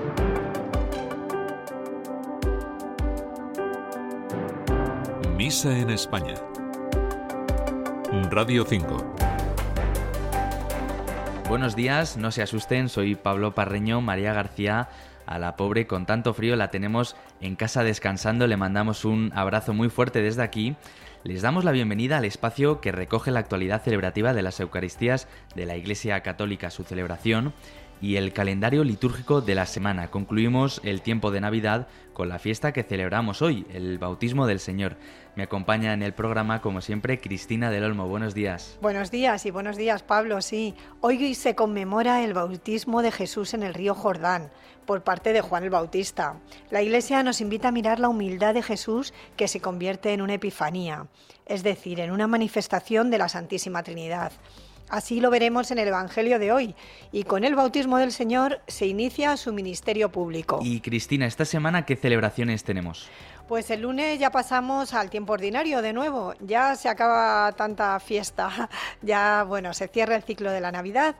Misa en España. Radio 5. Buenos días, no se asusten, soy Pablo Parreño. María García, a la pobre con tanto frío, la tenemos en casa descansando. Le mandamos un abrazo muy fuerte desde aquí. Les damos la bienvenida al espacio que recoge la actualidad celebrativa de las Eucaristías de la Iglesia Católica, su celebración y el calendario litúrgico de la semana. Concluimos el tiempo de Navidad con la fiesta que celebramos hoy, el bautismo del Señor. Me acompaña en el programa, como siempre, Cristina del Olmo. Buenos días. Buenos días y buenos días, Pablo. Sí, hoy se conmemora el bautismo de Jesús en el río Jordán por parte de Juan el Bautista. La Iglesia nos invita a mirar la humildad de Jesús, que se convierte en una epifanía, es decir, en una manifestación de la Santísima Trinidad. Así lo veremos en el Evangelio de hoy, y con el bautismo del Señor se inicia su ministerio público. Y Cristina, esta semana, ¿qué celebraciones tenemos? Pues el lunes ya pasamos al tiempo ordinario de nuevo, ya se acaba tanta fiesta, ya se cierra el ciclo de la Navidad,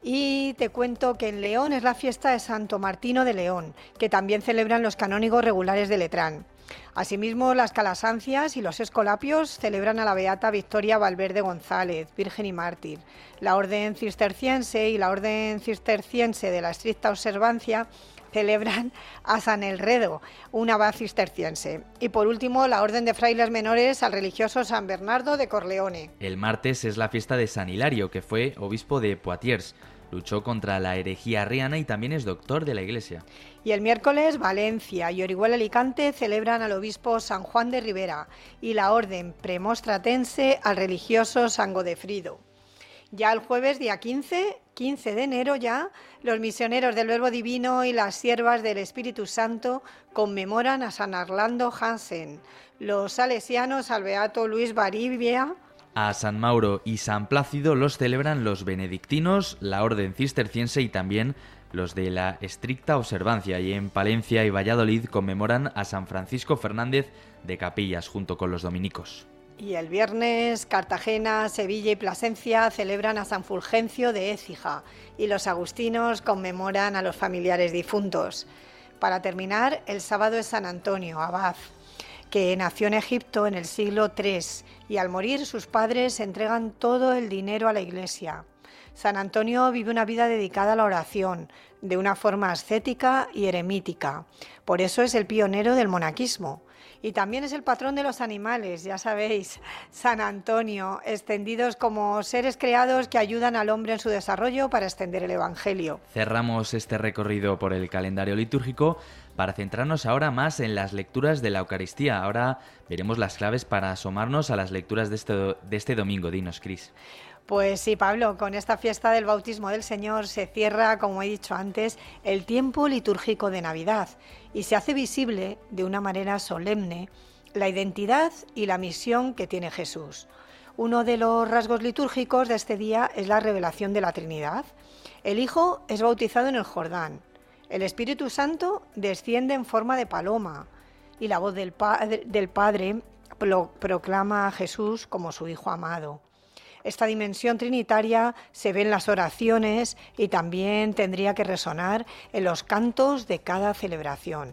y te cuento que en León es la fiesta de Santo Martino de León, que también celebran los canónigos regulares de Letrán. Asimismo, las Calasancias y los Escolapios celebran a la beata Victoria Valverde González, virgen y mártir. La Orden Cisterciense y la Orden Cisterciense de la Estricta Observancia celebran a San Elredo, un abad cisterciense. Y por último, la Orden de Frailes Menores al religioso San Bernardo de Corleone. El martes es la fiesta de San Hilario, que fue obispo de Poitiers. Luchó contra la herejía arriana y también es doctor de la Iglesia. Y el miércoles, Valencia y Orihuela Alicante celebran al obispo San Juan de Ribera y la orden premostratense al religioso San Godefrido. Ya el jueves, día 15 de enero ya, los misioneros del Verbo Divino y las siervas del Espíritu Santo conmemoran a San Orlando Hansen, los salesianos al beato Luis Baribia. A San Mauro y San Plácido los celebran los benedictinos, la Orden Cisterciense y también los de la Estricta Observancia, y en Palencia y Valladolid conmemoran a San Francisco Fernández de Capillas junto con los dominicos. Y el viernes, Cartagena, Sevilla y Plasencia celebran a San Fulgencio de Écija y los agustinos conmemoran a los familiares difuntos. Para terminar, el sábado es San Antonio, abad, que nació en Egipto en el siglo III y al morir sus padres entregan todo el dinero a la Iglesia. San Antonio vive una vida dedicada a la oración, de una forma ascética y eremítica. Por eso es el pionero del monaquismo. Y también es el patrón de los animales, ya sabéis, San Antonio, extendidos como seres creados que ayudan al hombre en su desarrollo para extender el Evangelio. Cerramos este recorrido por el calendario litúrgico para centrarnos ahora más en las lecturas de la Eucaristía. Ahora veremos las claves para asomarnos a las lecturas de este domingo. Dinos, Cris. Pues sí, Pablo, con esta fiesta del bautismo del Señor se cierra, como he dicho antes, el tiempo litúrgico de Navidad y se hace visible de una manera solemne la identidad y la misión que tiene Jesús. Uno de los rasgos litúrgicos de este día es la revelación de la Trinidad. El Hijo es bautizado en el Jordán, el Espíritu Santo desciende en forma de paloma y la voz del Padre proclama a Jesús como su Hijo amado. Esta dimensión trinitaria se ve en las oraciones y también tendría que resonar en los cantos de cada celebración.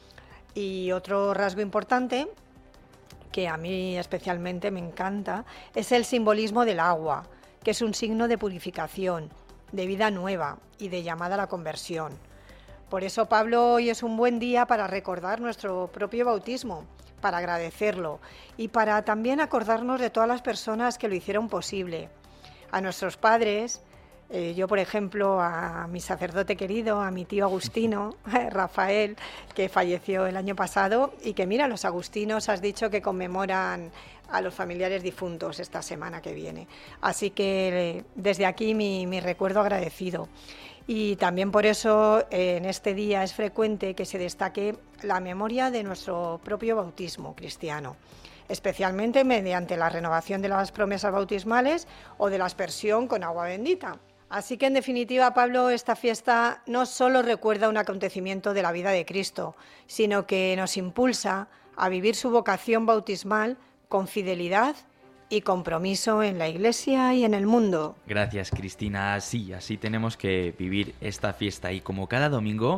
Y otro rasgo importante, que a mí especialmente me encanta, es el simbolismo del agua, que es un signo de purificación, de vida nueva y de llamada a la conversión. Por eso, Pablo, hoy es un buen día para recordar nuestro propio bautismo, para agradecerlo y para también acordarnos de todas las personas que lo hicieron posible. A nuestros padres, yo por ejemplo a mi sacerdote querido, a mi tío Agustino, Rafael, que falleció el año pasado, y que mira, los agustinos has dicho que conmemoran a los familiares difuntos esta semana que viene. Así que desde aquí mi recuerdo agradecido. Y también por eso en este día es frecuente que se destaque la memoria de nuestro propio bautismo cristiano, especialmente mediante la renovación de las promesas bautismales o de la aspersión con agua bendita. Así que en definitiva, Pablo, esta fiesta no solo recuerda un acontecimiento de la vida de Cristo, sino que nos impulsa a vivir su vocación bautismal con fidelidad y compromiso en la Iglesia y en el mundo. Gracias, Cristina. Sí, así tenemos que vivir esta fiesta y como cada domingo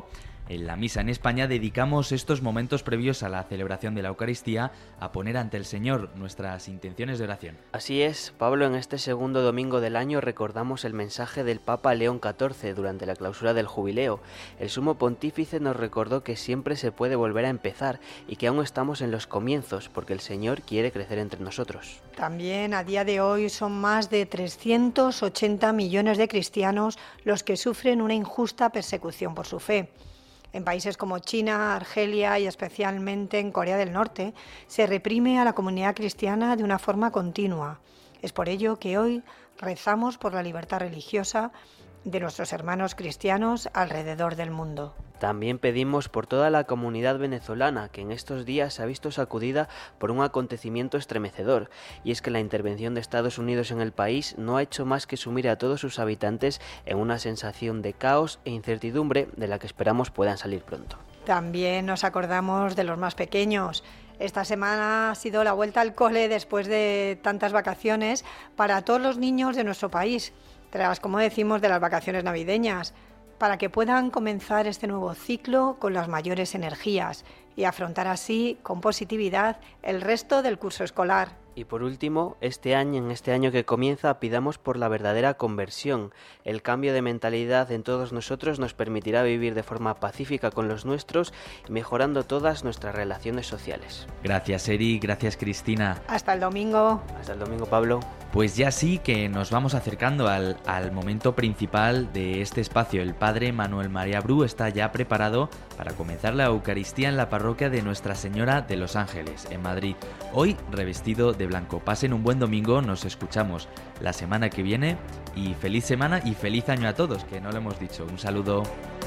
En la misa en España dedicamos estos momentos previos a la celebración de la Eucaristía a poner ante el Señor nuestras intenciones de oración. Así es, Pablo, en este segundo domingo del año recordamos el mensaje del Papa León XIV durante la clausura del Jubileo. El Sumo Pontífice nos recordó que siempre se puede volver a empezar y que aún estamos en los comienzos porque el Señor quiere crecer entre nosotros. También a día de hoy son más de 380 millones de cristianos los que sufren una injusta persecución por su fe. En países como China, Argelia y especialmente en Corea del Norte, se reprime a la comunidad cristiana de una forma continua. Es por ello que hoy rezamos por la libertad religiosa de nuestros hermanos cristianos alrededor del mundo. También pedimos por toda la comunidad venezolana que en estos días se ha visto sacudida por un acontecimiento estremecedor, y es que la intervención de Estados Unidos en el país no ha hecho más que sumir a todos sus habitantes en una sensación de caos e incertidumbre de la que esperamos puedan salir pronto. También nos acordamos de los más pequeños. Esta semana ha sido la vuelta al cole después de tantas vacaciones para todos los niños de nuestro país, tras, como decimos, de las vacaciones navideñas, para que puedan comenzar este nuevo ciclo con las mayores energías y afrontar así con positividad el resto del curso escolar. Y por último, en este año que comienza, pidamos por la verdadera conversión. El cambio de mentalidad en todos nosotros nos permitirá vivir de forma pacífica con los nuestros, mejorando todas nuestras relaciones sociales. Gracias, Eri, gracias, Cristina. Hasta el domingo. Hasta el domingo, Pablo. Pues ya sí que nos vamos acercando al momento principal de este espacio. El padre Manuel María Bru está ya preparado para comenzar la Eucaristía en la parroquia de Nuestra Señora de los Ángeles, en Madrid. Hoy revestido de blanco. Pasen un buen domingo, nos escuchamos la semana que viene y feliz semana y feliz año a todos, que no lo hemos dicho. Un saludo.